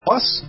Plus.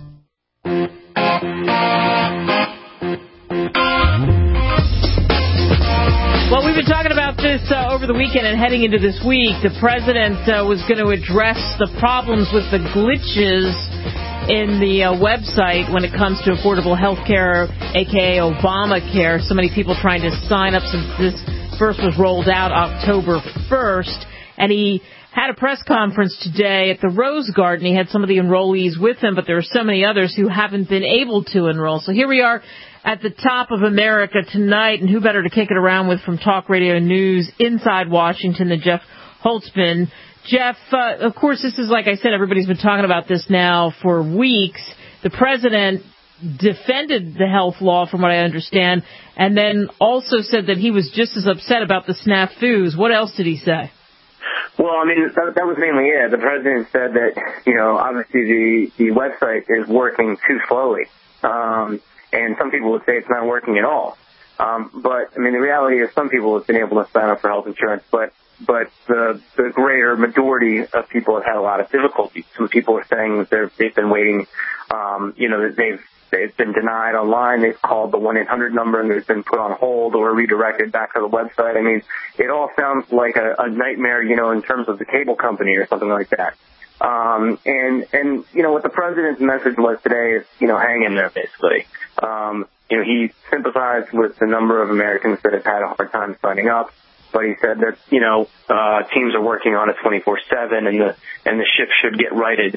Well, we've been talking about this over the weekend and heading into this week. The president was going to address the problems with the glitches in the website when it comes to affordable health care, a.k.a. Obamacare. So many people trying to sign up since this first was rolled out October 1st. And he had a press conference today at the Rose Garden. He had some of the enrollees with him, but there are so many others who haven't been able to enroll. So here we are at the top of America tonight, and who better to kick it around with from Talk Radio News inside Washington than Jeff Holtzman. Jeff, of course, this is, like I said, everybody's been talking about this now for weeks. The president defended the health law, from what I understand, and then also said that he was just as upset about the snafus. What else did he say? Well, I mean, that was mainly it. The president said that, obviously the website is working too slowly. And some people would say it's not working at all. But, I mean, the reality is some people have been able to sign up for health insurance, but the greater majority of people have had a lot of difficulty. Some people are saying that they've been waiting, that they've been denied online. They've called the 1-800 number and they've been put on hold or redirected back to the website. I mean, it all sounds like a nightmare, in terms of the cable company or something like that. And what the president's message was today is, hang in there, basically. He sympathized with the number of Americans that have had a hard time signing up, but he said that, teams are working on it 24/7 and the ship should get righted,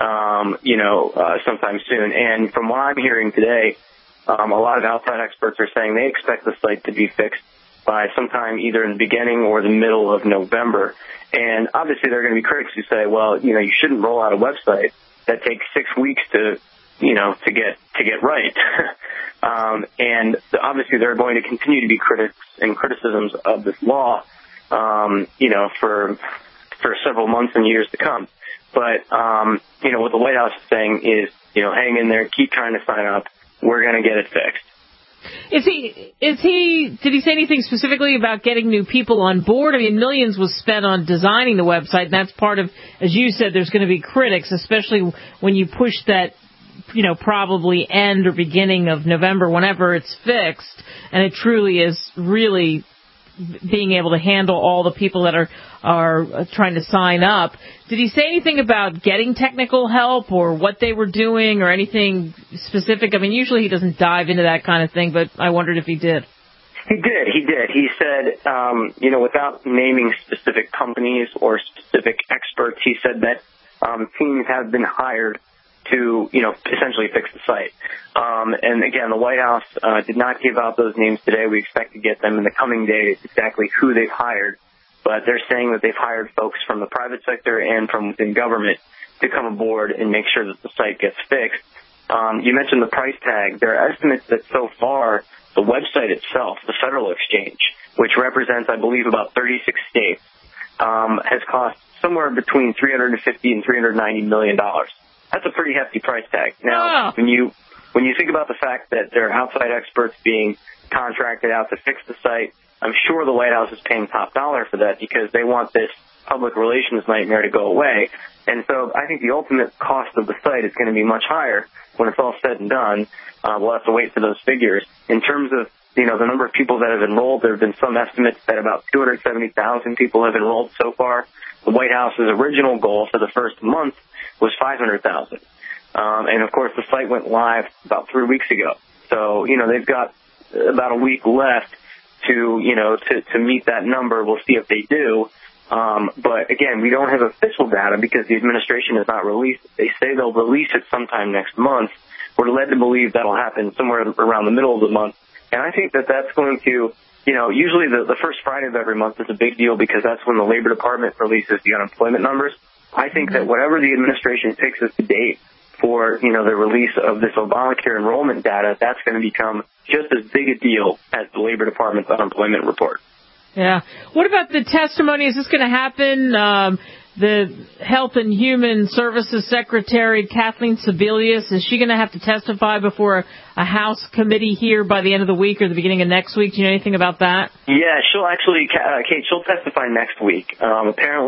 sometime soon. And from what I'm hearing today, a lot of outside experts are saying they expect the site to be fixed by sometime either in the beginning or the middle of November. And obviously there are going to be critics who say, well, you shouldn't roll out a website that takes 6 weeks to get right. And obviously there are going to continue to be critics and criticisms of this law, for several months and years to come. But, what the White House is saying is, hang in there, keep trying to sign up. We're going to get it fixed. Did he say anything specifically about getting new people on board? I mean, millions was spent on designing the website, and that's part of, as you said, there's going to be critics, especially when you push that, probably end or beginning of November, whenever it's fixed, and it truly is really being able to handle all the people that are trying to sign up. Did he say anything about getting technical help or what they were doing or anything specific? I mean, usually he doesn't dive into that kind of thing, but I wondered if he did. He did. He said, without naming specific companies or specific experts, he said that teams have been hired to, essentially fix the site. And again, the White House did not give out those names today. We expect to get them in the coming days, exactly who they've hired. But they're saying that they've hired folks from the private sector and from within government to come aboard and make sure that the site gets fixed. You mentioned the price tag. There are estimates that so far the website itself, the Federal Exchange, which represents, I believe, about 36 states, has cost somewhere between $350 and $390 million. That's a pretty hefty price tag. Now, when you think about the fact that there are outside experts being contracted out to fix the site, I'm sure the White House is paying top dollar for that because they want this public relations nightmare to go away. And so I think the ultimate cost of the site is going to be much higher when it's all said and done. We'll have to wait for those figures. In terms of, the number of people that have enrolled, there have been some estimates that about 270,000 people have enrolled so far. The White House's original goal for the first month was 500,000. And of course the site went live about 3 weeks ago. So, they've got about a week left to meet that number. We'll see if they do. But again, we don't have official data because the administration has not released it. They say they'll release it sometime next month. We're led to believe that'll happen somewhere around the middle of the month. And I think that that's going to, usually the first Friday of every month is a big deal because that's when the Labor Department releases the unemployment numbers. I think that whatever the administration picks as the date for, the release of this Obamacare enrollment data, that's going to become just as big a deal as the Labor Department's unemployment report. Yeah. What about the testimony? Is this going to happen? The Health and Human Services Secretary, Kathleen Sebelius, is she going to have to testify before a House committee here by the end of the week or the beginning of next week? Do you know anything about that? Yeah, she'll actually, Kate, she'll testify next week. Apparently,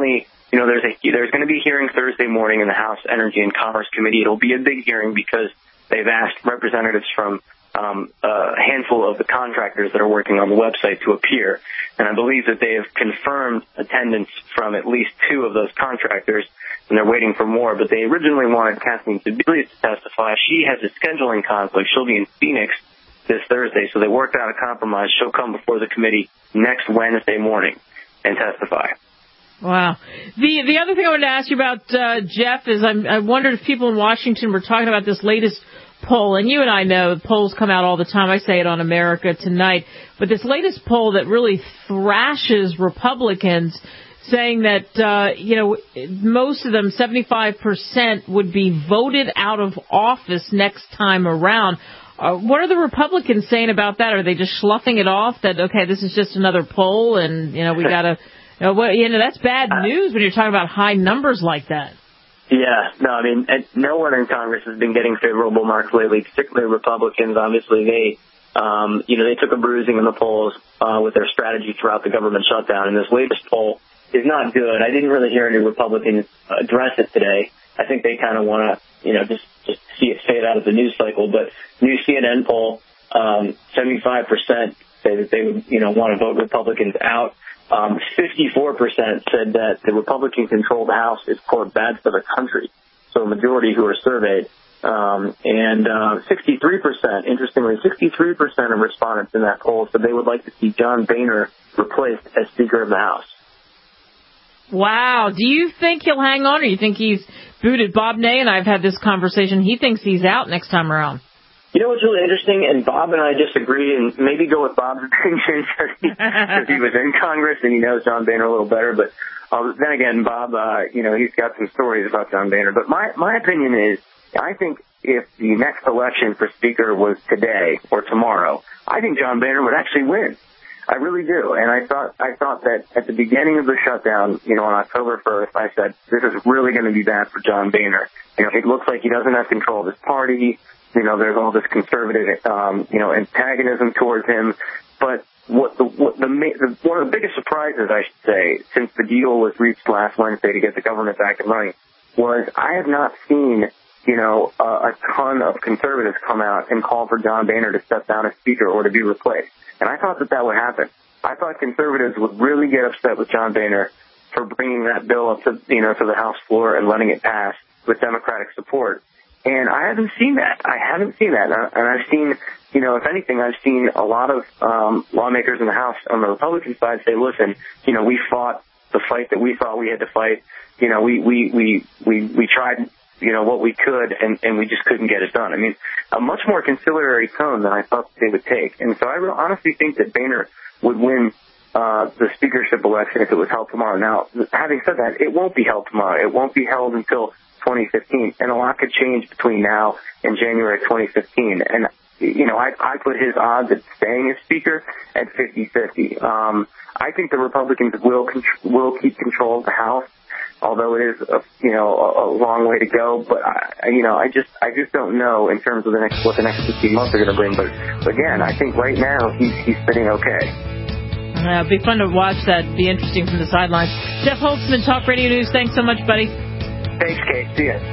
there's going to be a hearing Thursday morning in the House Energy and Commerce Committee. It'll be a big hearing because they've asked representatives from a handful of the contractors that are working on the website to appear. And I believe that they have confirmed attendance from at least 2 of those contractors, and they're waiting for more. But they originally wanted Kathleen Sebelius to testify. She has a scheduling conflict. She'll be in Phoenix this Thursday, so they worked out a compromise. She'll come before the committee next Wednesday morning and testify. Wow. The other thing I wanted to ask you about, Jeff, is I wondered if people in Washington were talking about this latest poll, and you and I know polls come out all the time. I say it on America Tonight. But this latest poll that really thrashes Republicans, saying that, most of them, 75%, would be voted out of office next time around. What are the Republicans saying about that? Are they just sloughing it off that, okay, this is just another poll and, we got to, that's bad news when you're talking about high numbers like that. Yeah, no, I mean, no one in Congress has been getting favorable marks lately, particularly Republicans. Obviously, they took a bruising in the polls with their strategy throughout the government shutdown, and this latest poll is not good. I didn't really hear any Republicans address it today. I think they kind of want to, just see it fade out of the news cycle. But new CNN poll, 75% say that they would, want to vote Republicans out. 54% said that the Republican-controlled House is, quote, bad for the country. So a majority who are surveyed. And 63%, interestingly, 63% of respondents in that poll said they would like to see John Boehner replaced as Speaker of the House. Wow. Do you think he'll hang on, or you think he's booted? Bob Ney and I have had this conversation. He thinks he's out next time around. You know what's really interesting, and Bob and I disagree, and maybe go with Bob's opinion because he was in Congress and he knows John Boehner a little better. But then again, Bob, he's got some stories about John Boehner. But my opinion is, I think if the next election for Speaker was today or tomorrow, I think John Boehner would actually win. I really do. And I thought that at the beginning of the shutdown, on October 1st, I said, this is really going to be bad for John Boehner. It looks like he doesn't have control of his party. There's all this conservative, antagonism towards him. But one of the biggest surprises, I should say, since the deal was reached last Wednesday to get the government back in running, was I have not seen, a ton of conservatives come out and call for John Boehner to step down as Speaker or to be replaced. And I thought that would happen. I thought conservatives would really get upset with John Boehner for bringing that bill up to the House floor and letting it pass with Democratic support. And I haven't seen that. And I've seen, if anything, I've seen a lot of lawmakers in the House on the Republican side say, listen, we fought the fight that we thought we had to fight. We tried, what we could, and we just couldn't get it done. I mean, a much more conciliatory tone than I thought they would take. And so I honestly think that Boehner would win the speakership election if it was held tomorrow. Now, having said that, it won't be held tomorrow. It won't be held until 2015, and a lot could change between now and January 2015. And, I put his odds at staying as Speaker at 50-50. I think the Republicans will keep control of the House, although it is a long way to go. But I just don't know in terms of what the next 15 months are going to bring. But again, I think right now he's sitting okay. It'll be fun to watch that. Be interesting from the sidelines. Jeff Holtzman, Talk Radio News. Thanks so much, buddy. Thanks, Kate. See ya.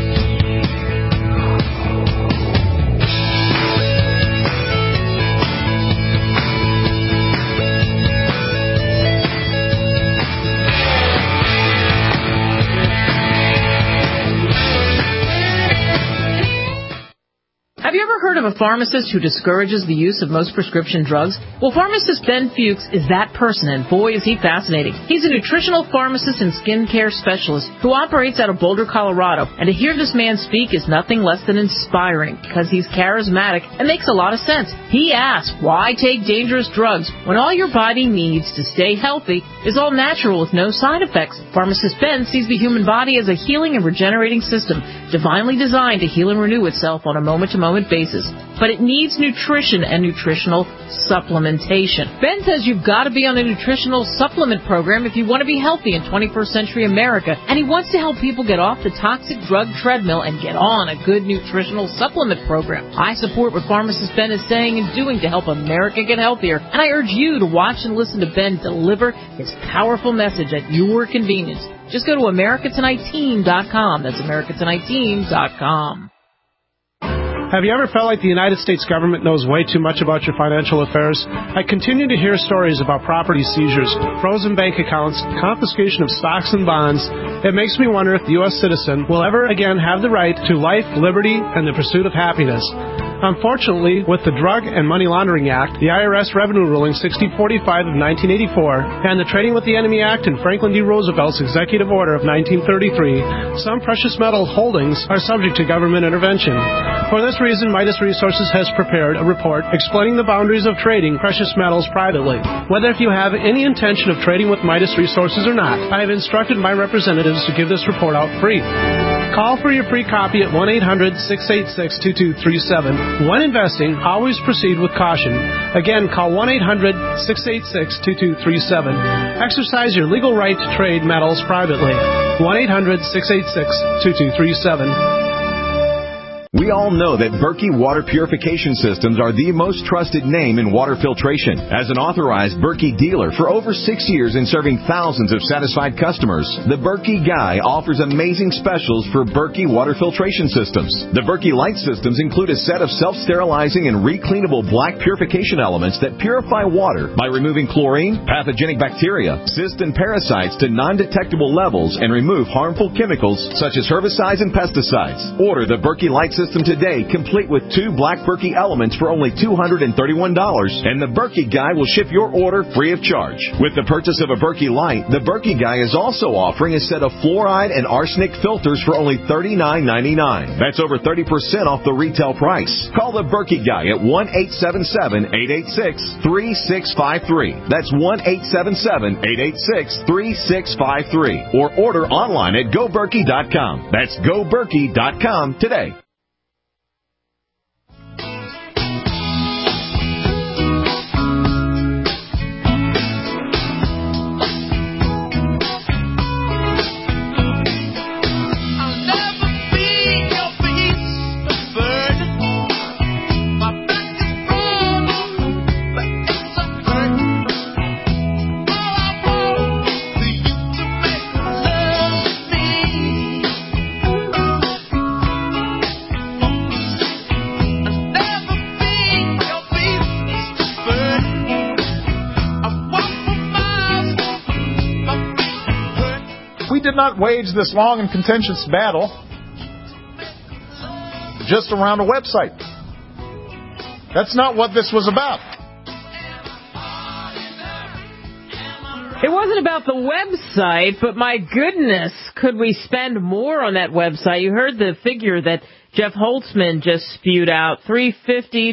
Have you ever heard of a pharmacist who discourages the use of most prescription drugs? Well, pharmacist Ben Fuchs is that person, and boy, is he fascinating. He's a nutritional pharmacist and skincare specialist who operates out of Boulder, Colorado. And to hear this man speak is nothing less than inspiring because he's charismatic and makes a lot of sense. He asks, why take dangerous drugs when all your body needs to stay healthy is all natural with no side effects? Pharmacist Ben sees the human body as a healing and regenerating system, divinely designed to heal and renew itself on a moment-to-moment moment basis. But it needs nutrition and nutritional supplementation. Ben says you've got to be on a nutritional supplement program if you want to be healthy in 21st century America, and he wants to help people get off the toxic drug treadmill and get on a good nutritional supplement program. I support what pharmacist Ben is saying and doing to help America get healthier, and I urge you to watch and listen to Ben deliver his powerful message at your convenience. Just go to AmericaTonightTeam.com. That's AmericaTonightTeam.com. Have you ever felt like the United States government knows way too much about your financial affairs? I continue to hear stories about property seizures, frozen bank accounts, confiscation of stocks and bonds. It makes me wonder if the U.S. citizen will ever again have the right to life, liberty, and the pursuit of happiness. Unfortunately, with the Drug and Money Laundering Act, the IRS Revenue Ruling 6045 of 1984, and the Trading with the Enemy Act and Franklin D. Roosevelt's Executive Order of 1933, some precious metal holdings are subject to government intervention. For this reason, Midas Resources has prepared a report explaining the boundaries of trading precious metals privately. Whether if you have any intention of trading with Midas Resources or not, I have instructed my representatives to give this report out free. Call for your free copy at 1-800-686-2237. When investing, always proceed with caution. Again, call 1-800-686-2237. Exercise your legal right to trade metals privately. 1-800-686-2237. We all know that Berkey Water Purification Systems are the most trusted name in water filtration. As an authorized Berkey dealer for over 6 years and serving thousands of satisfied customers, the Berkey Guy offers amazing specials for Berkey Water Filtration Systems. The Berkey Light Systems include a set of self-sterilizing and recleanable black purification elements that purify water by removing chlorine, pathogenic bacteria, cysts, and parasites to non-detectable levels and remove harmful chemicals such as herbicides and pesticides. Order the Berkey Light System today, complete with 2 black Berkey elements for only $231, and the Berkey Guy will ship your order free of charge. With the purchase of a Berkey Light, the Berkey Guy is also offering a set of fluoride and arsenic filters for only $39.99. That's over 30% off the retail price. Call the Berkey Guy at 1-877-886-3653. That's 1-877-886-3653. Or order online at GoBerkey.com. That's GoBerkey.com today. Did not wage this long and contentious battle just around a website. That's not what this was about. It wasn't about the website, but my goodness, could we spend more on that website? You heard the figure that Jeff Holtzman just spewed out, $350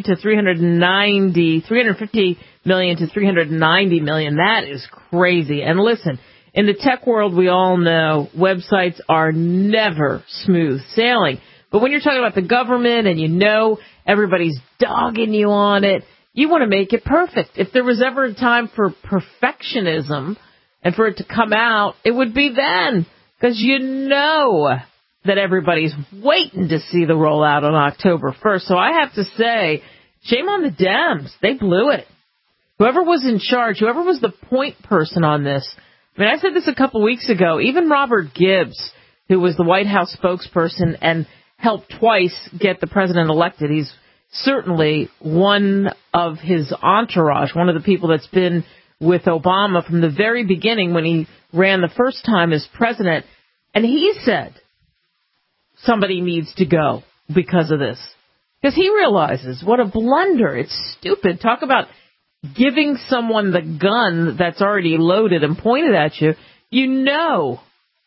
million to $390 million. That is crazy. And listen, in the tech world, we all know websites are never smooth sailing. But when you're talking about the government and you know everybody's dogging you on it, you want to make it perfect. If there was ever a time for perfectionism and for it to come out, it would be then. Because you know that everybody's waiting to see the rollout on October 1st. So I have to say, shame on the Dems. They blew it. Whoever was in charge, whoever was the point person on this, I mean, I said this a couple weeks ago. Even Robert Gibbs, who was the White House spokesperson and helped twice get the president elected, he's certainly one of his entourage, one of the people that's been with Obama from the very beginning when he ran the first time as president. And he said somebody needs to go because of this. Because he realizes what a blunder. It's stupid. Talk about giving someone the gun that's already loaded and pointed at you. You know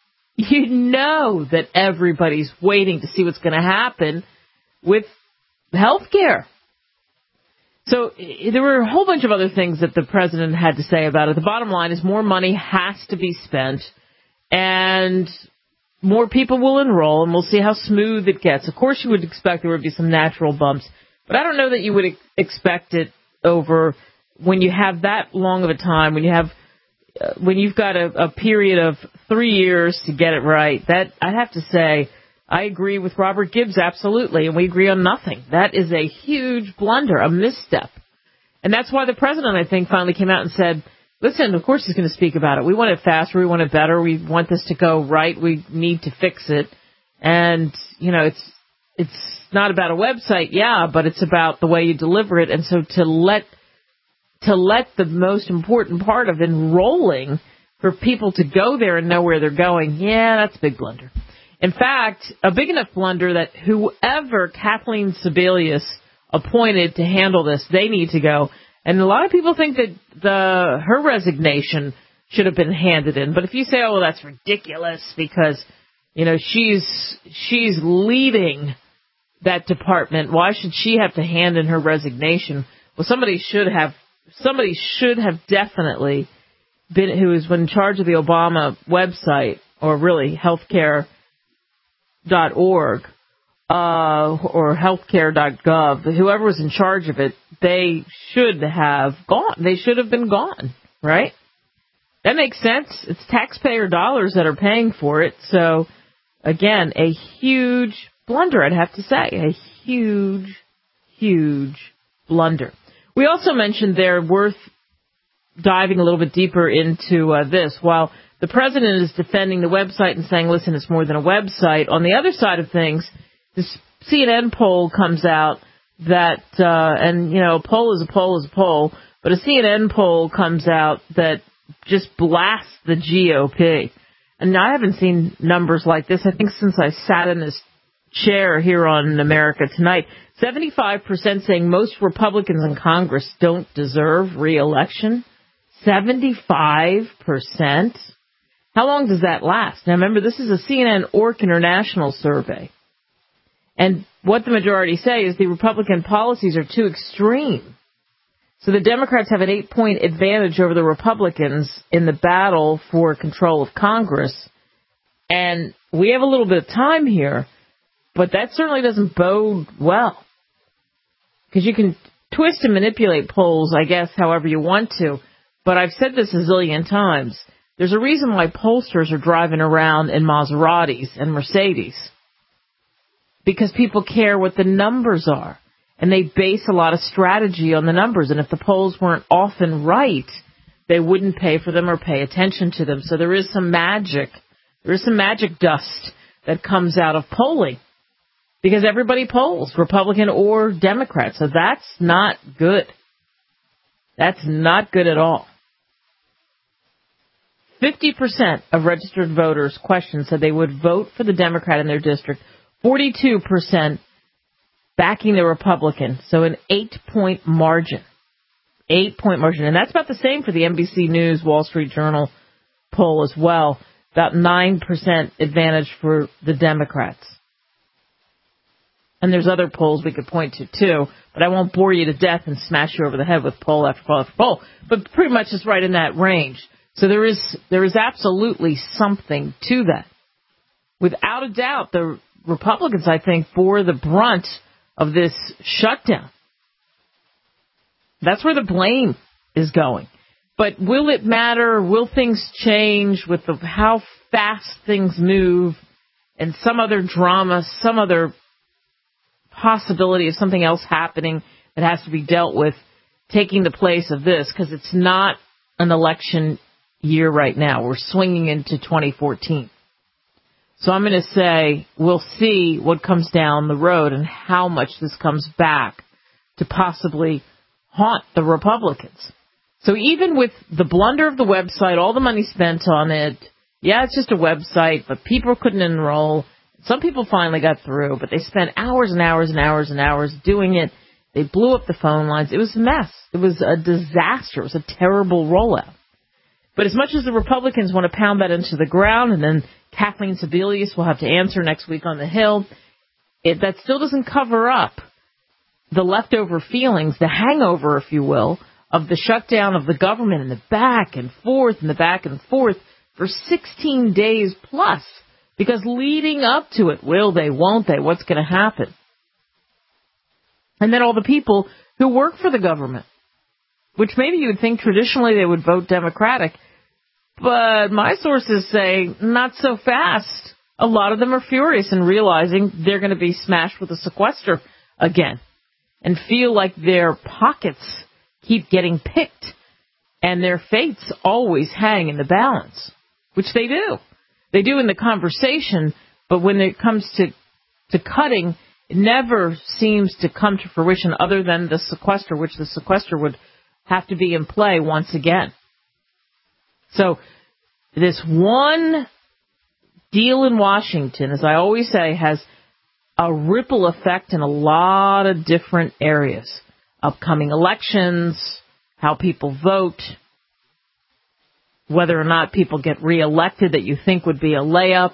that everybody's waiting to see what's going to happen with health care. So there were a whole bunch of other things that the president had to say about it. The bottom line is more money has to be spent. And more people will enroll, and we'll see how smooth it gets. Of course, you would expect there would be some natural bumps, but I don't know that you would expect it over when you have that long of a time, when you've got a period of 3 years to get it right. That, I have to say, I agree with Robert Gibbs absolutely, and we agree on nothing. That is a huge blunder, a misstep. And that's why the president, I think, finally came out and said, listen, of course he's going to speak about it. We want it faster. We want it better. We want this to go right. We need to fix it. And, it's not about a website, yeah, but it's about the way you deliver it. And so to let the most important part of enrolling for people to go there and know where they're going, yeah, that's a big blunder. In fact, a big enough blunder that whoever Kathleen Sebelius appointed to handle this, they need to go. And a lot of people think that her resignation should have been handed in. But if you say, oh, well, that's ridiculous because, she's leading that department, why should she have to hand in her resignation? Well, somebody should have definitely been, who was in charge of the Obama website, or really healthcare.org, or healthcare.gov, whoever was in charge of it, they should have gone. They should have been gone, right? That makes sense. It's taxpayer dollars that are paying for it. So, again, a huge blunder, I'd have to say. A huge, huge blunder. We also mentioned they're worth diving a little bit deeper into this. While the president is defending the website and saying, listen, it's more than a website, on the other side of things, this CNN poll comes out that, a poll is a poll is a poll, but a CNN poll comes out that just blasts the GOP. And I haven't seen numbers like this, I think, since I sat in this chair here on America Tonight. 75% saying most Republicans in Congress don't deserve re-election. 75%? How long does that last? Now, remember, this is a CNN Orc International survey. And what the majority say is the Republican policies are too extreme. So the Democrats have an 8-point advantage over the Republicans in the battle for control of Congress. And we have a little bit of time here, but that certainly doesn't bode well. Because you can twist and manipulate polls, I guess, however you want to. But I've said this a zillion times. There's a reason why pollsters are driving around in Maseratis and Mercedes. Because people care what the numbers are. And they base a lot of strategy on the numbers. And if the polls weren't often right, they wouldn't pay for them or pay attention to them. So there is some magic. There is some magic dust that comes out of polling. Because everybody polls, Republican or Democrat. So that's not good. That's not good at all. 50% of registered voters questioned said they would vote for the Democrat in their district. 42% backing the Republican. So an 8-point margin. 8-point margin. And that's about the same for the NBC News, Wall Street Journal poll as well. About 9% advantage for the Democrats. And there's other polls we could point to, too. But I won't bore you to death and smash you over the head with poll after poll after poll. But pretty much it's right in that range. So there is absolutely something to that. Without a doubt, the Republicans, I think, bore the brunt of this shutdown. That's where the blame is going. But will it matter? Will things change with how fast things move and some other drama, some other possibility of something else happening that has to be dealt with taking the place of this? Because it's not an election year right now. We're swinging into 2014. So I'm going to say we'll see what comes down the road and how much this comes back to possibly haunt the Republicans. So even with the blunder of the website, all the money spent on it, yeah, it's just a website, but people couldn't enroll. Some people finally got through, but they spent hours and hours and hours and hours doing it. They blew up the phone lines. It was a mess. It was a disaster. It was a terrible rollout. But as much as the Republicans want to pound that into the ground, and then Kathleen Sebelius will have to answer next week on the Hill, that still doesn't cover up the leftover feelings, the hangover, if you will, of the shutdown of the government and the back and forth for 16 days plus Because leading up to it, will they, won't they, what's going to happen? And then all the people who work for the government, which maybe you would think traditionally they would vote Democratic, but my sources say not so fast. A lot of them are furious and realizing they're going to be smashed with a sequester again and feel like their pockets keep getting picked and their fates always hang in the balance, which they do. They do in the conversation, but when it comes to cutting, it never seems to come to fruition other than the sequester, which the sequester would have to be in play once again. So this one deal in Washington, as I always say, has a ripple effect in a lot of different areas. Upcoming elections, how people vote, whether or not people get reelected that you think would be a layup.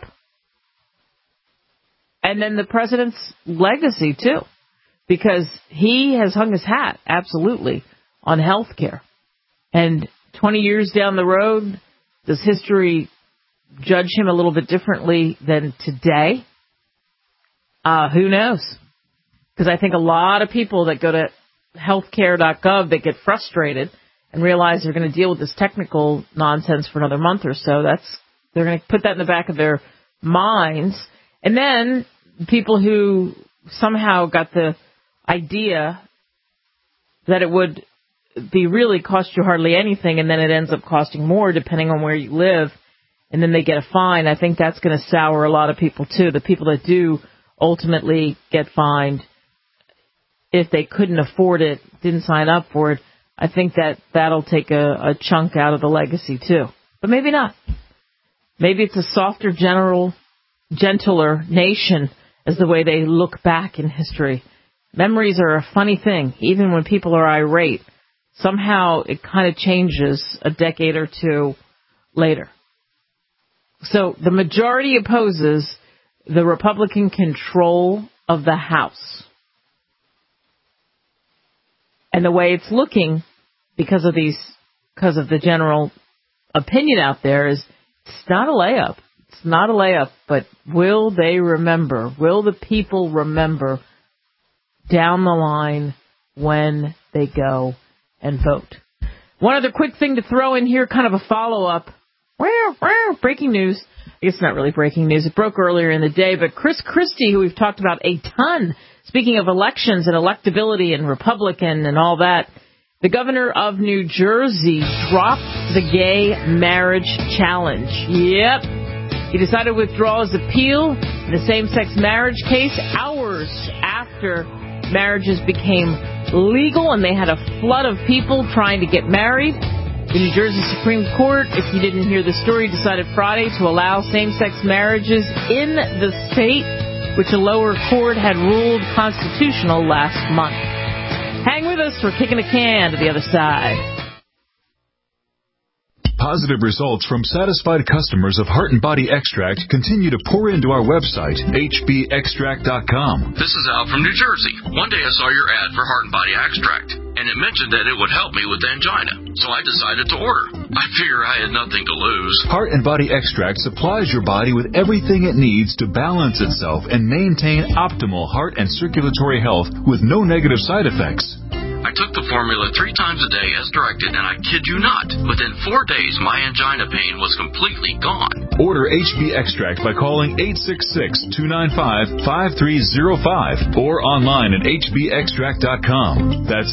And then the president's legacy, too, because he has hung his hat, absolutely, on health care. And 20 years down the road, does history judge him a little bit differently than today? Who knows? Because I think a lot of people that go to healthcare.gov, they get frustrated and realize they're going to deal with this technical nonsense for another month or so. They're going to put that in the back of their minds. And then people who somehow got the idea that it would be really cost you hardly anything, and then it ends up costing more depending on where you live, and then they get a fine. I think that's going to sour a lot of people, too. The people that do ultimately get fined, if they couldn't afford it, didn't sign up for it, I think that'll take a chunk out of the legacy, too. But maybe not. Maybe it's a softer, gentler nation as the way they look back in history. Memories are a funny thing. Even when people are irate, somehow it kind of changes a decade or two later. So the majority opposes the Republican control of the House. And the way it's looking, because of the general opinion out there, is it's not a layup. It's not a layup, but will they remember? Will the people remember down the line when they go and vote? One other quick thing to throw in here, kind of a follow-up. Breaking news. I guess it's not really breaking news. It broke earlier in the day, but Chris Christie, who we've talked about a ton, speaking of elections and electability and Republican and all that, the governor of New Jersey dropped the gay marriage challenge. Yep. He decided to withdraw his appeal in the same-sex marriage case hours after marriages became legal and they had a flood of people trying to get married. The New Jersey Supreme Court, if you didn't hear the story, decided Friday to allow same-sex marriages in the state, which a lower court had ruled constitutional last month. Hang with us. We're kicking a can to the other side. Positive results from satisfied customers of Heart and Body Extract continue to pour into our website, hbextract.com. This is Al from New Jersey. One day I saw your ad for Heart and Body Extract, and it mentioned that it would help me with angina. So I decided to order. I figure I had nothing to lose. Heart and Body Extract supplies your body with everything it needs to balance itself and maintain optimal heart and circulatory health with no negative side effects. I took the formula 3 times a day as directed, and I kid you not, within 4 days, my angina pain was completely gone. Order HB Extract by calling 866-295-5305 or online at hbextract.com. That's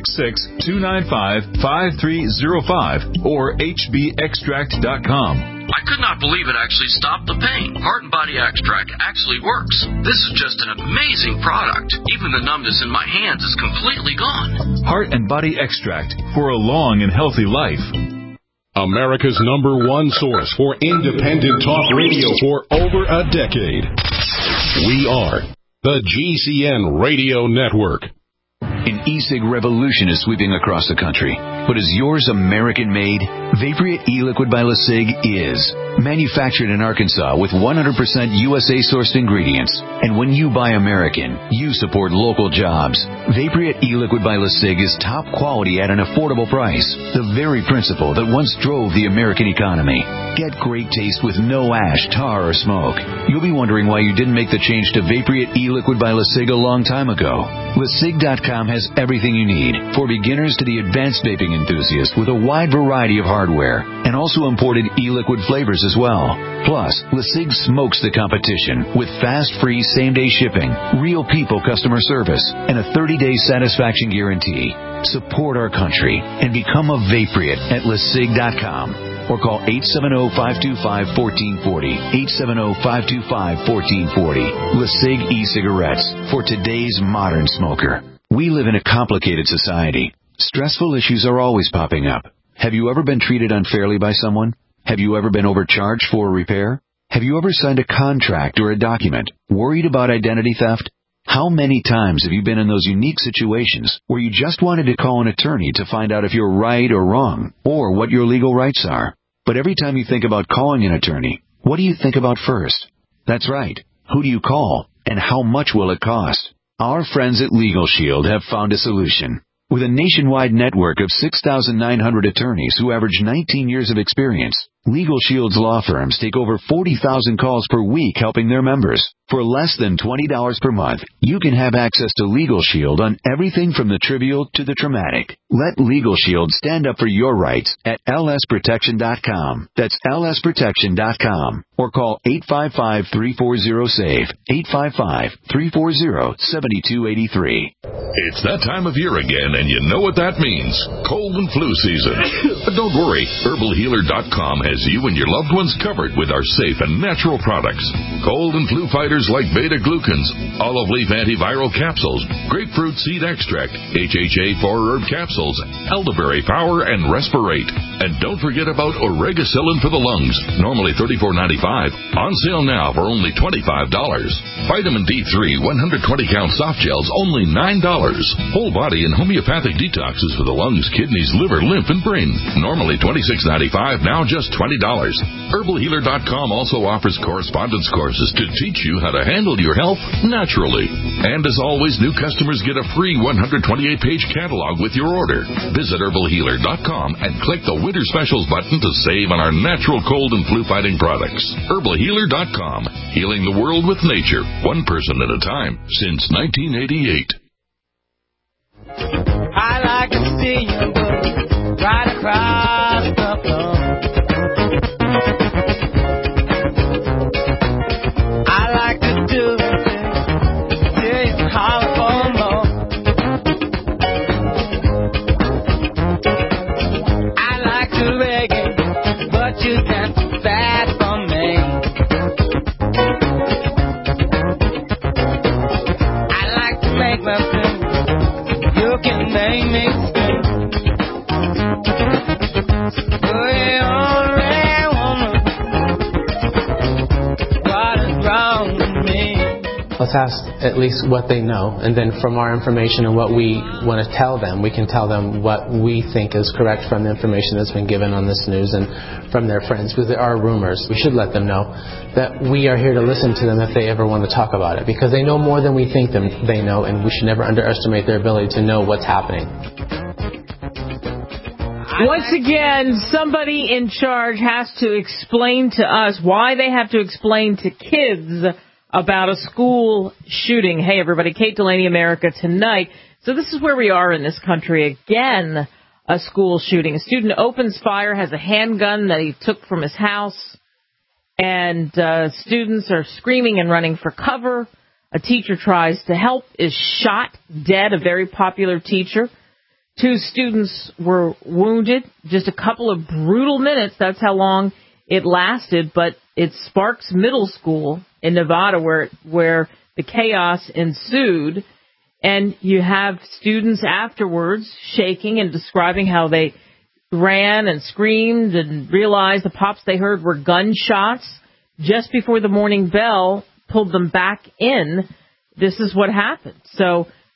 866-295-5305 or hbextract.com. I could not believe it actually stopped the pain. Heart and Body Extract actually works. This is just an amazing product. Even the numbness in my hands is completely gone. Heart and Body Extract for a long and healthy life. America's #1 source for independent talk radio for over a decade. We are the GCN Radio Network. An e-cig revolution is sweeping across the country. But is yours American-made? Vaporeate e-liquid by LeSig is. Manufactured in Arkansas with 100% USA-sourced ingredients. And when you buy American, you support local jobs. Vaporeate e-liquid by LeSig is top quality at an affordable price. The very principle that once drove the American economy. Get great taste with no ash, tar, or smoke. You'll be wondering why you didn't make the change to Vaporeate e-liquid by LeSig a long time ago. LeSig.com has everything you need, for beginners to the advanced vaping enthusiast, with a wide variety of hardware, and also imported e-liquid flavors as well. Plus, LeSig smokes the competition with fast, free, same-day shipping, real people customer service, and a 30-day satisfaction guarantee. Support our country and become a Vaporeate at LeSig.com. Or call 870-525-1440. 870-525-1440. LeSig e-cigarettes for today's modern smoker. We live in a complicated society. Stressful issues are always popping up. Have you ever been treated unfairly by someone? Have you ever been overcharged for a repair? Have you ever signed a contract or a document worried about identity theft? How many times have you been in those unique situations where you just wanted to call an attorney to find out if you're right or wrong, or what your legal rights are? But every time you think about calling an attorney, what do you think about first? That's right. Who do you call, and how much will it cost? Our friends at Legal Shield have found a solution. With a nationwide network of 6,900 attorneys who average 19 years of experience, Legal Shield's law firms take over 40,000 calls per week helping their members. For less than $20 per month, you can have access to Legal Shield on everything from the trivial to the traumatic. Let Legal Shield stand up for your rights at lsprotection.com. That's lsprotection.com. Or call 855-340-SAVE, 855-340-7283. It's that time of year again, and you know what that means. Cold and flu season. But don't worry, HerbalHealer.com has you and your loved ones covered with our safe and natural products. Cold and flu fighters like beta-glucans, olive leaf antiviral capsules, grapefruit seed extract, HHA 4-herb capsules, elderberry power, and Respirate. And don't forget about Oregacillin for the lungs, normally $34.95, on sale now for only $25. Vitamin D3 120-count soft gels, only $9. Whole body and homeopathic detoxes for the lungs, kidneys, liver, lymph, and brain, normally $26.95, now just $20. HerbalHealer.com also offers correspondence courses to teach you how to handle your health naturally. And as always, new customers get a free 128-page catalog with your order. Visit HerbalHealer.com and click the Winter Specials button to save on our natural cold and flu-fighting products. HerbalHealer.com, healing the world with nature, one person at a time, since 1988. I like to see you look right across the floor. I like to do this till you holler for more. I like to reggae, but you got too fast for me. I like to make my food. You can make me scream. Go on, red woman. What is wrong with me? Let's ask at least what they know, and then from our information and what we want to tell them, we can tell them what we think is correct from the information that's been given on this news and from their friends, because there are rumors. We should let them know that we are here to listen to them if they ever want to talk about it, because they know more than we think they know, and we should never underestimate their ability to know what's happening. Once again, somebody in charge has to explain to us why they have to explain to kids about a school shooting. Hey, everybody, Kate Delaney, America Tonight. So this is where we are in this country again, a school shooting. A student opens fire, has a handgun that he took from his house, and students are screaming and running for cover. A teacher tries to help, is shot dead, a very popular teacher. 2 students were wounded. Just a couple of brutal minutes, that's how long it lasted, but it's Sparks Middle School in Nevada where the chaos ensued. And you have students afterwards shaking and describing how they ran and screamed and realized the pops they heard were gunshots. Just before the morning bell pulled them back in, this is what happened. So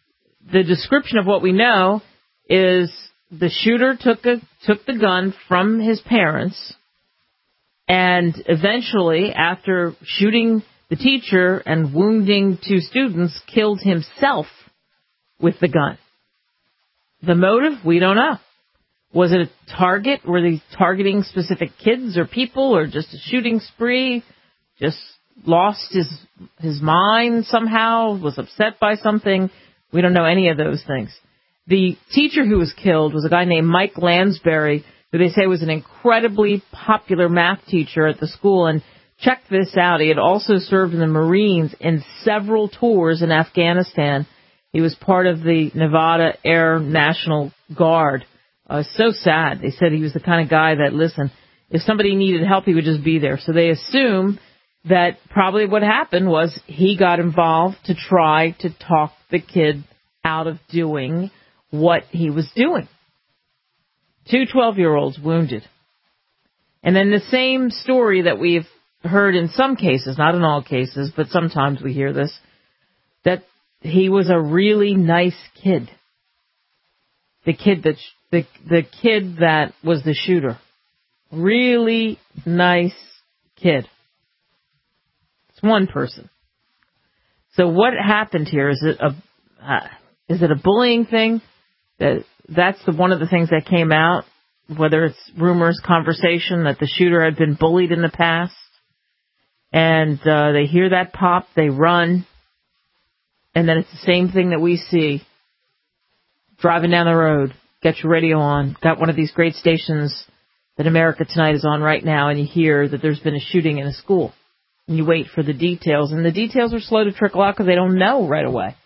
the description of what we know is the shooter took the gun from his parents, and eventually, after shooting the teacher and wounding 2 students, killed himself with the gun. The motive, we don't know. Was it a target? Were they targeting specific kids or people, or just a shooting spree? Just lost his mind somehow? Was upset by something? We don't know any of those things. The teacher who was killed was a guy named Mike Lansbury, who they say was an incredibly popular math teacher at the school. And check this out. He had also served in the Marines in several tours in Afghanistan. He was part of the Nevada Air National Guard. So sad. They said he was the kind of guy that, listen, if somebody needed help, he would just be there. So they assume that probably what happened was he got involved to try to talk the kid out of doing what he was doing. 2 12-year-olds wounded. And then the same story that we've heard in some cases, not in all cases, but sometimes we hear this, that he was a really nice kid. The kid that was the shooter. Really nice kid. It's one person. So what happened here? Is it a bullying thing? That's one of the things that came out, whether it's rumors, conversation, that the shooter had been bullied in the past. And they hear that pop, they run. And then it's the same thing that we see. Driving down the road, get your radio on, got one of these great stations that America Tonight is on right now, and you hear that there's been a shooting in a school. And you wait for the details, and the details are slow to trickle out because they don't know right away.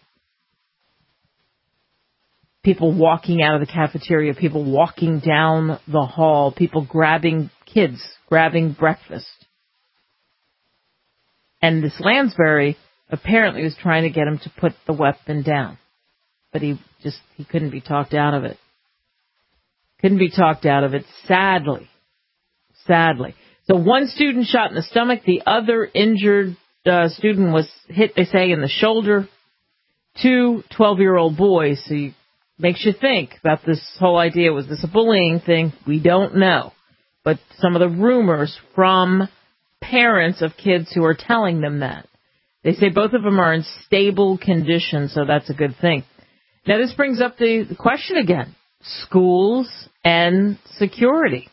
People walking out of the cafeteria, people walking down the hall, people grabbing kids, grabbing breakfast. And this Lansbury apparently was trying to get him to put the weapon down. But he couldn't be talked out of it. Couldn't be talked out of it, sadly. So one student shot in the stomach. The other injured student was hit, they say, in the shoulder. 2 12-year-old boys. So makes you think about this whole idea. Was this a bullying thing? We don't know. But some of the rumors from parents of kids who are telling them that. They say both of them are in stable condition, so that's a good thing. Now, this brings up the question again. Schools and security.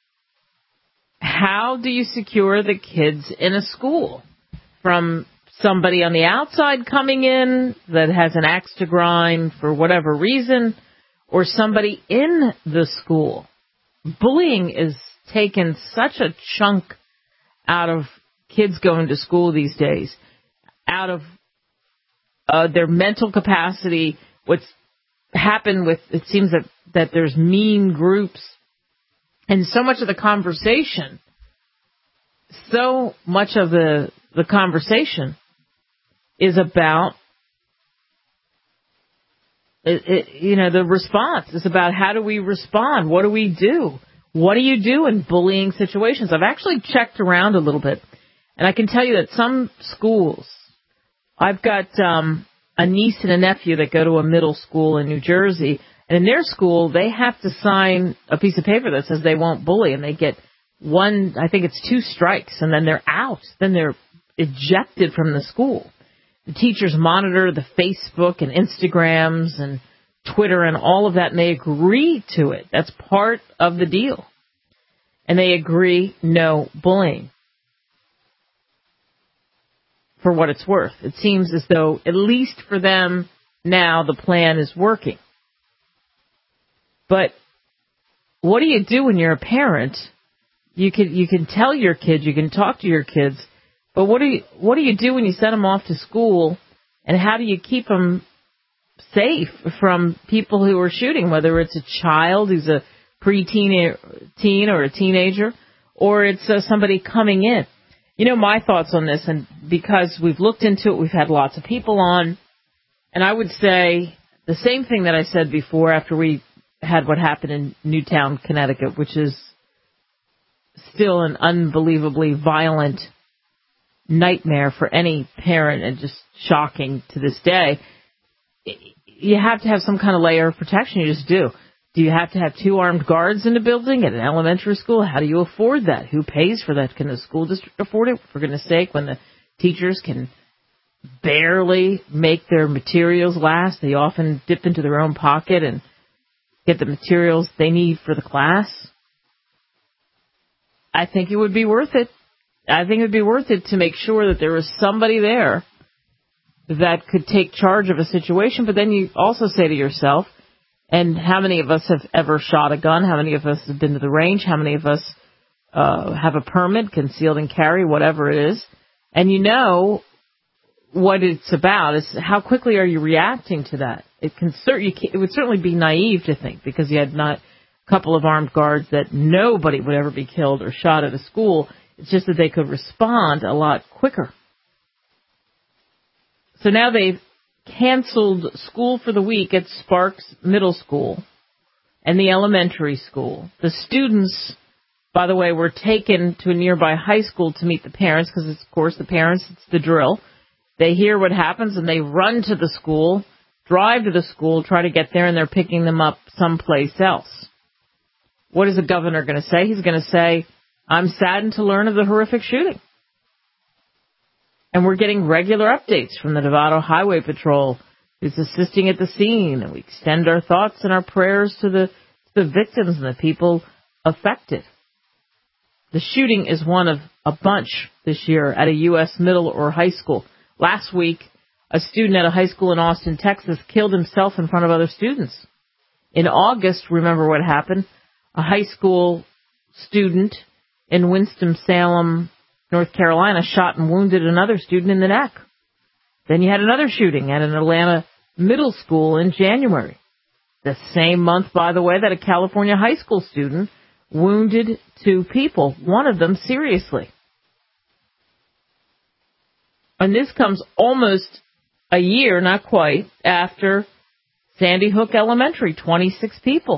How do you secure the kids in a school? From somebody on the outside coming in that has an axe to grind for whatever reason, or somebody in the school. Bullying is taken such a chunk out of kids going to school these days, out of their mental capacity. What's happened with, it seems that there's mean groups, and so much of the conversation is about, the response is about how do we respond? What do we do? What do you do in bullying situations? I've actually checked around a little bit, and I can tell you that some schools, I've got a niece and a nephew that go to a middle school in New Jersey, and in their school, they have to sign a piece of paper that says they won't bully, and they get 2 strikes, and then they're out. Then they're ejected from the school. The teachers monitor the Facebook and Instagrams and Twitter and all of that, and they agree to it. That's part of the deal. And they agree no bullying. For what it's worth. It seems as though, at least for them now, the plan is working. But what do you do when you're a parent? You can tell your kids, you can talk to your kids, but what do you do when you send them off to school, and how do you keep them safe from people who are shooting, whether it's a child who's a teen or a teenager, or it's somebody coming in? My thoughts on this, and because we've looked into it, we've had lots of people on, and I would say the same thing that I said before after we had what happened in Newtown, Connecticut, which is still an unbelievably violent nightmare for any parent and just shocking to this day. you have to have some kind of layer of protection. You just do. Do you have to have 2 armed guards in the building at an elementary school? How do you afford that? Who pays for that? Can the school district afford it? For goodness sake, when the teachers can barely make their materials last, they often dip into their own pocket and get the materials they need for the class. I think it would be worth it. I think it would be worth it to make sure that there was somebody there that could take charge of a situation. But then you also say to yourself, and how many of us have ever shot a gun? How many of us have been to the range? How many of us have a permit, concealed and carry, whatever it is? And you know what it's about. Is how quickly are you reacting to that? It would certainly be naive to think, because you had not a couple of armed guards, that nobody would ever be killed or shot at a school. It's just that they could respond a lot quicker. So now they've canceled school for the week at Sparks Middle School and the elementary school. The students, by the way, were taken to a nearby high school to meet the parents, because, of course, the parents, it's the drill. They hear what happens and they run to the school, drive to the school, try to get there, and they're picking them up someplace else. What is the governor going to say? He's going to say, I'm saddened to learn of the horrific shooting. And we're getting regular updates from the Nevada Highway Patrol, who's assisting at the scene. And we extend our thoughts and our prayers to the victims and the people affected. The shooting is one of a bunch this year at a U.S. middle or high school. Last week, a student at a high school in Austin, Texas, killed himself in front of other students. In August, remember what happened? A high school student in Winston-Salem, North Carolina, shot and wounded another student in the neck. Then you had another shooting at an Atlanta middle school in January. The same month, by the way, that a California high school student wounded 2 people, one of them seriously. And this comes almost a year, not quite, after Sandy Hook Elementary, 26 people.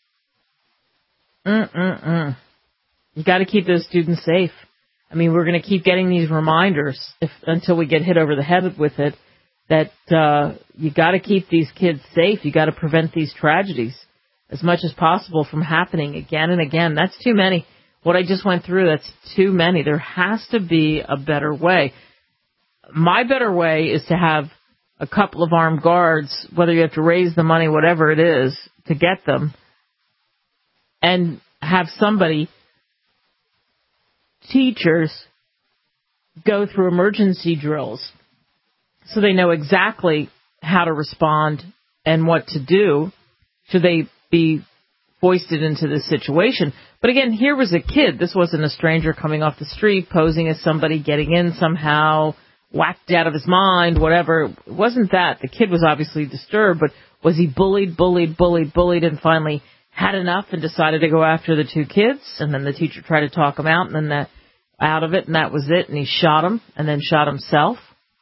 You got to keep those students safe. I mean, we're going to keep getting these reminders until we get hit over the head with it, that you got to keep these kids safe. You got to prevent these tragedies as much as possible from happening again and again. That's too many. What I just went through, that's too many. There has to be a better way. My better way is to have a couple of armed guards, whether you have to raise the money, whatever it is, to get them, and have somebody, teachers, go through emergency drills so they know exactly how to respond and what to do should they be foisted into this situation. But again, here was a kid. This wasn't a stranger coming off the street, posing as somebody, getting in somehow, whacked out of his mind, whatever. It wasn't that. The kid was obviously disturbed, but was he bullied, and finally had enough and decided to go after the 2 kids? And then the teacher tried to talk him out, and then that out of it, and that was it, and he shot him, and then shot himself.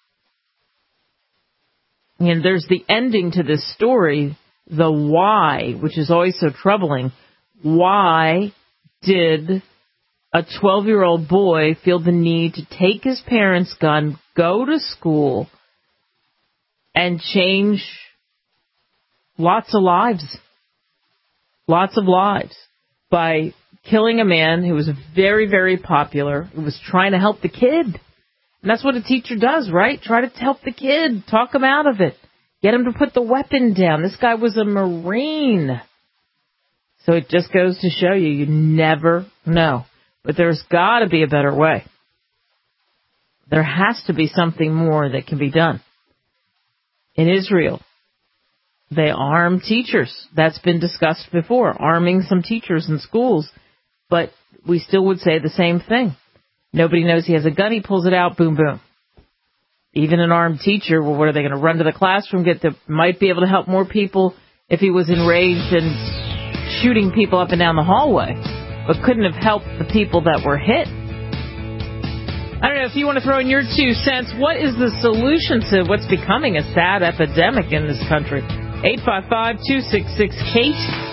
And there's the ending to this story, the why, which is always so troubling. Why did a 12-year-old boy feel the need to take his parents' gun, go to school, and change lots of lives? Lots of lives by killing a man who was very, very popular, who was trying to help the kid. And that's what a teacher does, right? Try to help the kid, talk him out of it, get him to put the weapon down. This guy was a Marine. So it just goes to show you never know. But there's got to be a better way. There has to be something more that can be done. In Israel, they arm teachers. That's been discussed before, arming some teachers in schools. But we still would say the same thing. Nobody knows he has a gun. He pulls it out. Boom, boom. Even an armed teacher, well, what are they going to run to the classroom? Might be able to help more people if he was enraged and shooting people up and down the hallway, but couldn't have helped the people that were hit. I don't know if you want to throw in your 2 cents. What is the solution to what's becoming a sad epidemic in this country? 855-266-KATE.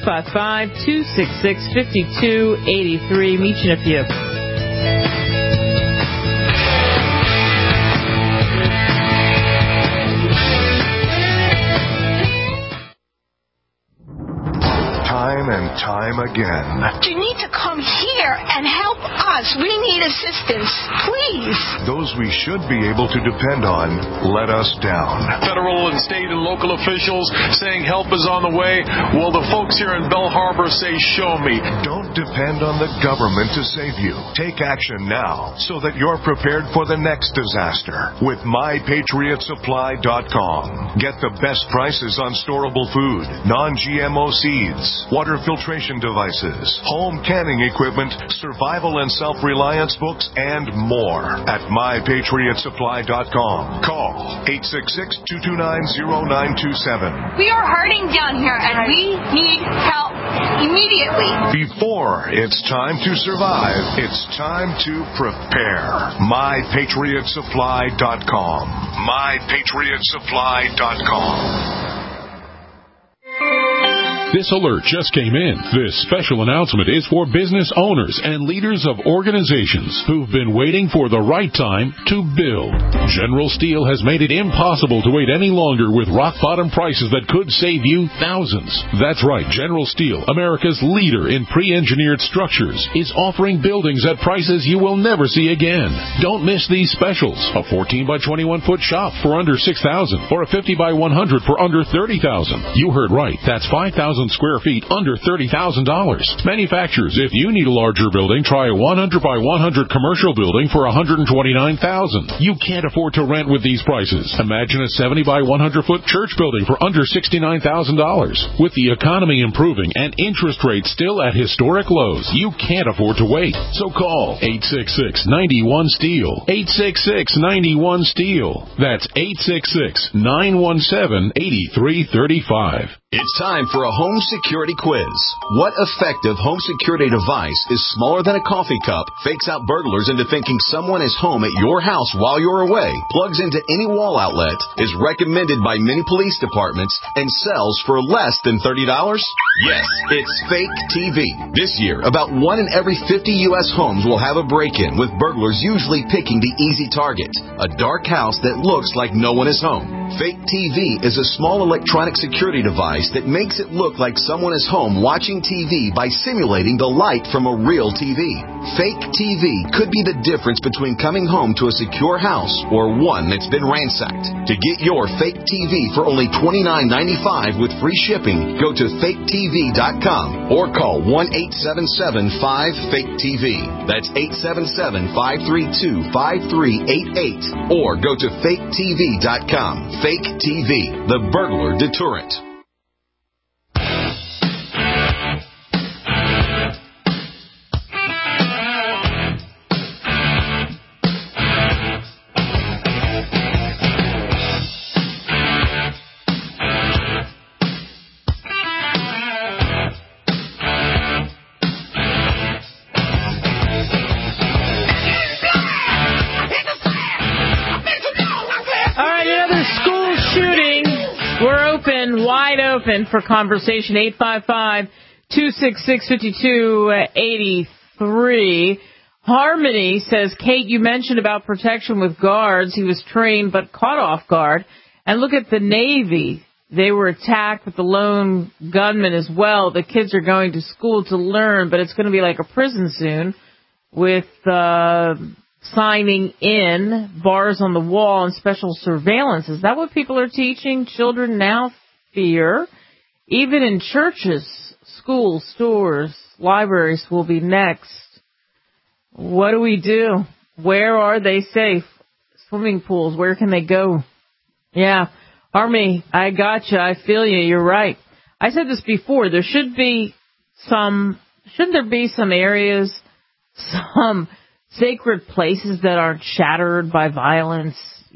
855-266-5283. Meet you in a few. and time again. You need to come here and help us. We need assistance, please. Those we should be able to depend on let us down. Federal and state and local officials saying help is on the way. Well, the folks here in Belle Harbor say, show me. Don't depend on the government to save you. Take action now so that you're prepared for the next disaster with MyPatriotSupply.com. Get the best prices on storable food, non-GMO seeds, water filtration devices, home canning equipment, survival and self-reliance books, and more at MyPatriotSupply.com. Call 866-229-0927. We are hurting down here, and we need help immediately. Before it's time to survive, it's time to prepare. MyPatriotSupply.com. MyPatriotSupply.com. This alert just came in. This special announcement is for business owners and leaders of organizations who've been waiting for the right time to build. General Steel has made it impossible to wait any longer with rock-bottom prices that could save you thousands. That's right. General Steel, America's leader in pre-engineered structures, is offering buildings at prices you will never see again. Don't miss these specials. A 14 by 21 foot shop for under $6,000 or a 50 by 100 for under $30,000. You heard right. That's 5,000 square feet under $30,000. Manufacturers, if you need a larger building, try a 100 by 100 commercial building for $129,000. You can't afford to rent with these prices. Imagine a 70 by 100 foot church building for under $69,000. With the economy improving and interest rates still at historic lows, you can't afford to wait. So call 866-91-STEEL. 866-91-STEEL. That's 866-917-8335. It's time for a home security quiz. What effective home security device is smaller than a coffee cup, fakes out burglars into thinking someone is home at your house while you're away, plugs into any wall outlet, is recommended by many police departments, and sells for less than $30? Yes, it's Fake TV. This year, about 1 in every 50 U.S. homes will have a break-in, with burglars usually picking the easy target, a dark house that looks like no one is home. Fake TV is a small electronic security device that makes it look like someone is home watching TV by simulating the light from a real TV. Fake TV could be the difference between coming home to a secure house or one that's been ransacked. To get your Fake TV for only $29.95 with free shipping, go to faketv.com or call 1-877-5-FAKE-TV. That's 877-532-5388 or go to faketv.com. Fake TV, the burglar deterrent. Wide open for conversation. 855-266-5283. Harmony says, Kate, you mentioned about protection with guards. He was trained but caught off guard. And look at the Navy. They were attacked with the lone gunman as well. The kids are going to school to learn, but it's going to be like a prison soon with signing in, bars on the wall, and special surveillance. Is that what people are teaching? Children now fear. Even in churches, schools, stores, libraries will be next. What do we do? Where are they safe? Swimming pools, where can they go? Yeah, Army, I gotcha. I feel you. You're right. I said this before. Shouldn't there be some areas, some sacred places that aren't shattered by violence,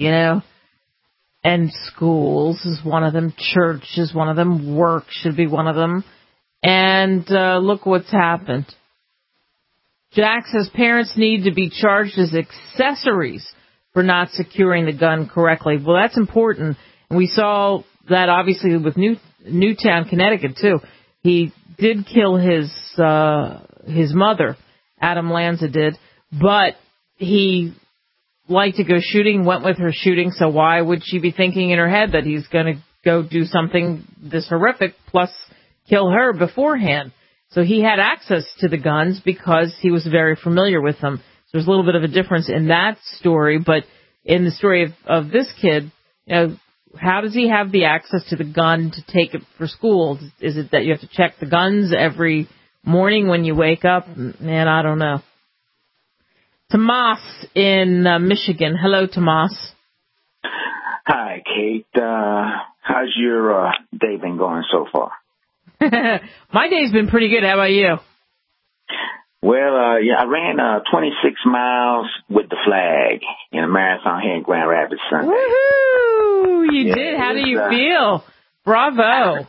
and schools is one of them, church is one of them, work should be one of them, and look what's happened. Jack says parents need to be charged as accessories for not securing the gun correctly. Well, that's important, and we saw that obviously with Newtown, Connecticut, too. He did kill his mother, Adam Lanza did, but he liked to go shooting, went with her shooting, so why would she be thinking in her head that he's going to go do something this horrific, plus kill her beforehand? So he had access to the guns because he was very familiar with them. So there's a little bit of a difference in that story, but in the story of this kid, you know, how does he have the access to the gun to take it for school? Is it that you have to check the guns every morning when you wake up? Man, I don't know. Tomas in Michigan. Hello, Tomas. Hi, Kate. How's your day been going so far? My day's been pretty good. How about you? Well, I ran 26 miles with the flag in a marathon here in Grand Rapids Sunday. Woohoo! You did. How do you feel? Bravo.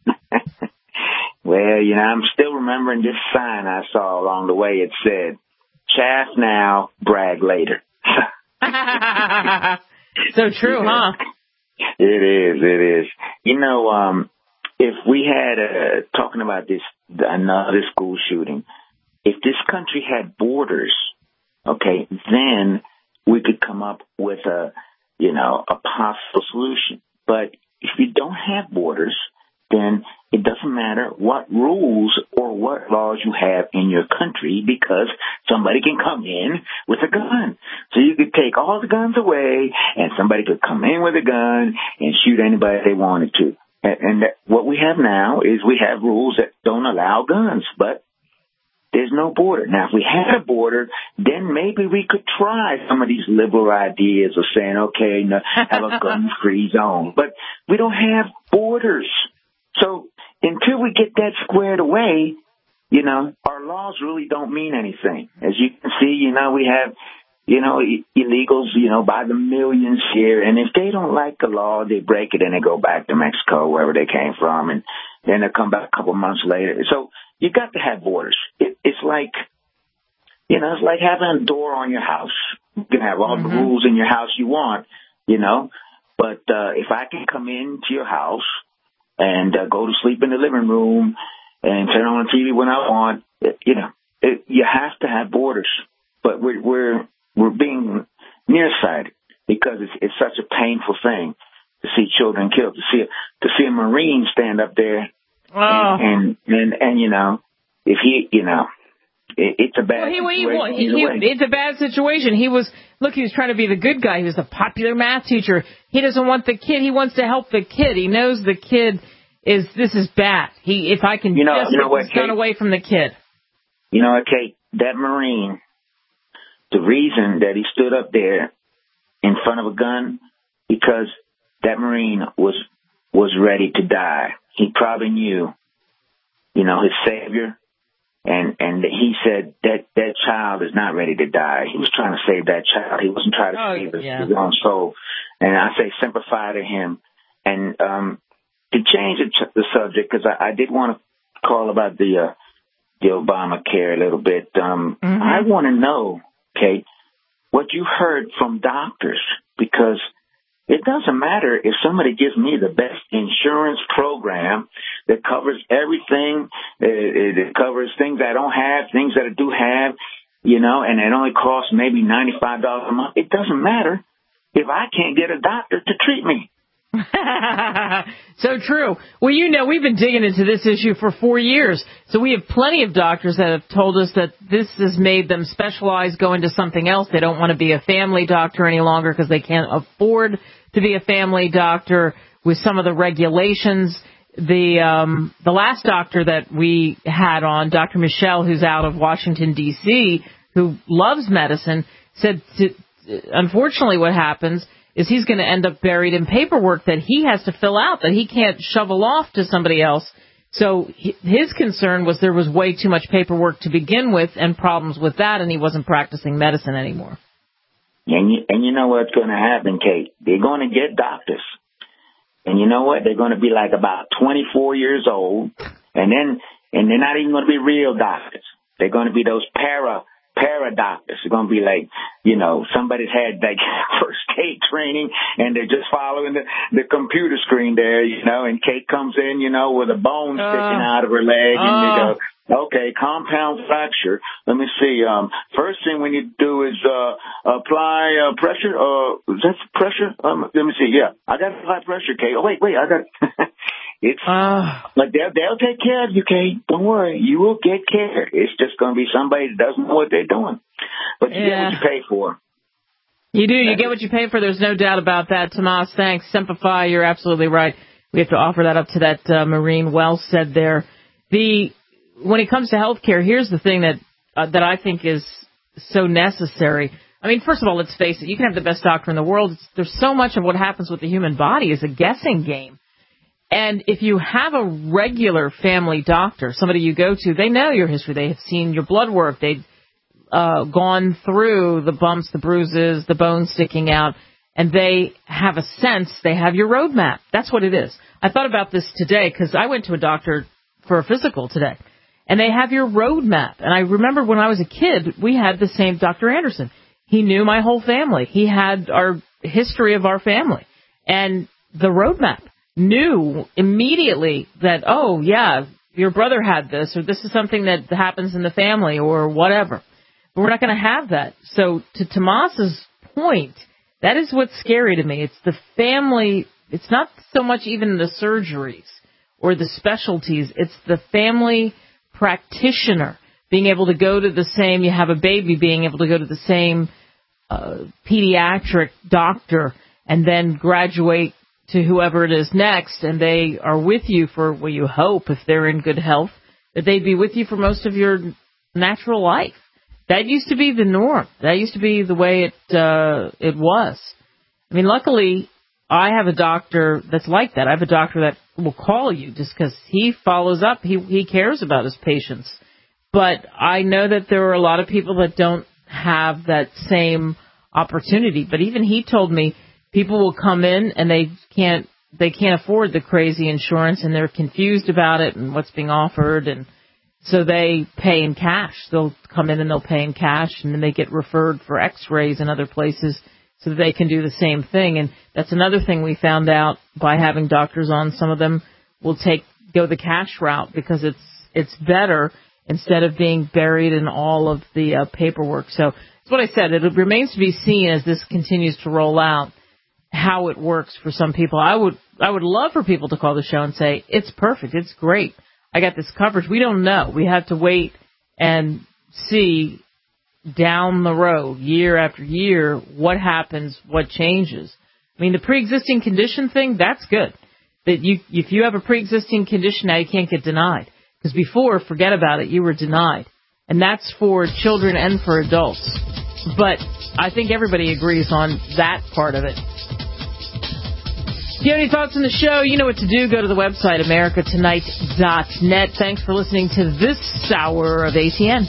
Well, you know, I'm still remembering this sign I saw along the way. It said, "Chaff now, brag later." So true, huh? It is. You know, if we had, talking about another school shooting, if this country had borders, okay, then we could come up with a possible solution. But if you don't have borders, then it doesn't matter what rules or what laws you have in your country, because somebody can come in with a gun. So you could take all the guns away and somebody could come in with a gun and shoot anybody they wanted to. And what we have now is we have rules that don't allow guns, but there's no border. Now, if we had a border, then maybe we could try some of these liberal ideas of saying, okay, have a gun-free zone. But we don't have borders. So until we get that squared away, you know, our laws really don't mean anything. As you can see, you know, we have, you know, illegals, you know, by the millions here. And if they don't like the law, they break it and they go back to Mexico, wherever they came from. And then they come back a couple months later. So you got to have borders. It's like, you know, it's like having a door on your house. You can have all the rules in your house you want, you know. But if I can come into your house and go to sleep in the living room and turn on the TV when I want, you know, you have to have borders. But we're being nearsighted because it's such a painful thing to see children killed, to see a Marine stand up there and you know, if he, you know, it's a bad situation. It's a bad situation. He was trying to be the good guy. He was a popular math teacher. He doesn't want the kid. He wants to help the kid. He knows the kid this is bad. If I can get this gun away from the kid. You know what, Kate? That Marine, the reason that he stood up there in front of a gun, because that Marine was ready to die. He probably knew, you know, his Savior. And he said that child is not ready to die. He was trying to save that child. He wasn't trying to save his own soul. And I say sympathize to him. And to change the subject, because I did want to call about the Obamacare a little bit. I want to know, Kate, what you heard from doctors, because it doesn't matter if somebody gives me the best insurance program that covers everything. It covers things I don't have, things that I do have, you know, and it only costs maybe $95 a month. It doesn't matter if I can't get a doctor to treat me. So true. Well, you know, we've been digging into this issue for 4 years. So we have plenty of doctors that have told us that this has made them specialize, go into something else. They don't want to be a family doctor any longer because they can't afford to be a family doctor with some of the regulations. The last doctor that we had on, Dr. Michelle, who's out of Washington, D.C., who loves medicine, said unfortunately what happens is he's going to end up buried in paperwork that he has to fill out, that he can't shovel off to somebody else. So his concern was there was way too much paperwork to begin with and problems with that, and he wasn't practicing medicine anymore. And you know what's going to happen, Kate? They're going to get doctors. And you know what? They're going to be like about 24 years old, and they're not even going to be real doctors. They're going to be those para doctors. They're going to be like, you know, somebody's had like first aid training and they're just following the computer screen there, you know, and Kate comes in, you know, with a bone sticking out of her leg and you go, okay, compound fracture. Let me see. First thing we need to do is apply pressure. Is that pressure? Let me see. Yeah, I got to apply pressure, Kate. Oh, wait, I got It's like they'll take care of you, Kate. Don't worry. You will get care. It's just going to be somebody that doesn't know what they're doing. But you get what you pay for. You do. You get what you pay for. There's no doubt about that. Tomas, thanks. Simplify, you're absolutely right. We have to offer that up to that Marine. Well said there. When it comes to health care, here's the thing that I think is so necessary. I mean, first of all, let's face it. You can have the best doctor in the world. There's so much of what happens with the human body is a guessing game. And if you have a regular family doctor, somebody you go to, they know your history. They have seen your blood work. They've gone through the bumps, the bruises, the bones sticking out, and they have a sense. They have your roadmap. That's what it is. I thought about this today because I went to a doctor for a physical today, and they have your roadmap. And I remember when I was a kid, we had the same Dr. Anderson. He knew my whole family. He had our history of our family and the roadmap. Knew immediately that, oh, yeah, your brother had this, or this is something that happens in the family, or whatever. But we're not going to have that. So to Tomas's point, that is what's scary to me. It's the family. It's not so much even the surgeries or the specialties. It's the family practitioner being able to go to the same, you have a baby, being able to go to the same pediatric doctor and then graduate to whoever it is next, and they are with you for, well, you hope, if they're in good health, that they'd be with you for most of your natural life. That used to be the norm. That used to be the way it was. I mean, luckily, I have a doctor that's like that. I have a doctor that will call you just because he follows up. He cares about his patients. But I know that there are a lot of people that don't have that same opportunity. But even he told me people will come in and they can't afford the crazy insurance, and they're confused about it and what's being offered, and so they pay in cash. They'll come in and they'll pay in cash, and then they get referred for x-rays in other places so that they can do the same thing. And that's another thing we found out by having doctors on. Some of them will go the cash route because it's better instead of being buried in all of the paperwork. So that's what I said. It remains to be seen as this continues to roll out how it works for some people. I would love for people to call the show and say, it's perfect, it's great, I got this coverage. We don't know. We have to wait and see down the road, year after year, what happens, what changes. I mean, the pre-existing condition thing, that's good. That if you have a pre-existing condition, now you can't get denied. Because before, forget about it, you were denied. And that's for children and for adults. But I think everybody agrees on that part of it. If you have any thoughts on the show, you know what to do. Go to the website, americatonight.net. Thanks for listening to this hour of ATN.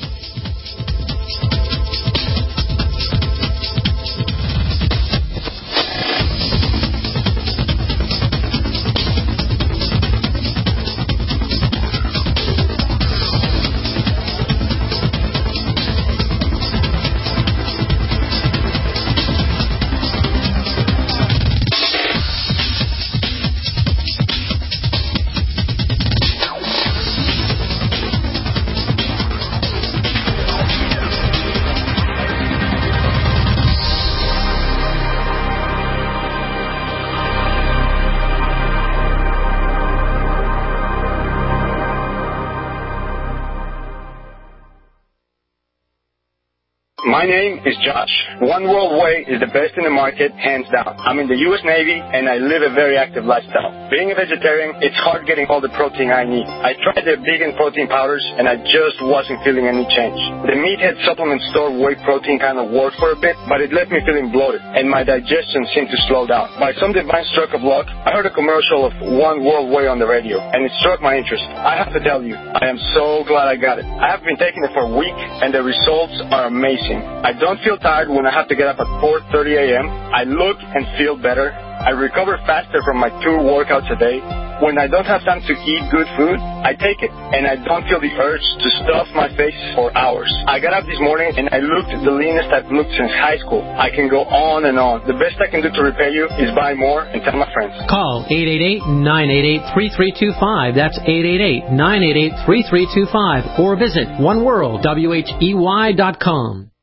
My name is Josh. One World Whey is the best in the market, hands down. I'm in the U.S. Navy, and I live a very active lifestyle. Being a vegetarian, it's hard getting all the protein I need. I tried their vegan protein powders, and I just wasn't feeling any change. The Meathead supplement store whey protein kind of worked for a bit, but it left me feeling bloated, and my digestion seemed to slow down. By some divine stroke of luck, I heard a commercial of One World Whey on the radio, and it struck my interest. I have to tell you, I am so glad I got it. I have been taking it for a week, and the results are amazing. I don't feel tired when I have to get up at 4:30 a.m. I look and feel better. I recover faster from my 2 workouts a day. When I don't have time to eat good food, I take it, and I don't feel the urge to stuff my face for hours. I got up this morning, and I looked the leanest I've looked since high school. I can go on and on. The best I can do to repay you is buy more and tell my friends. Call 888-988-3325. That's 888-988-3325. Or visit oneworldwhey.com.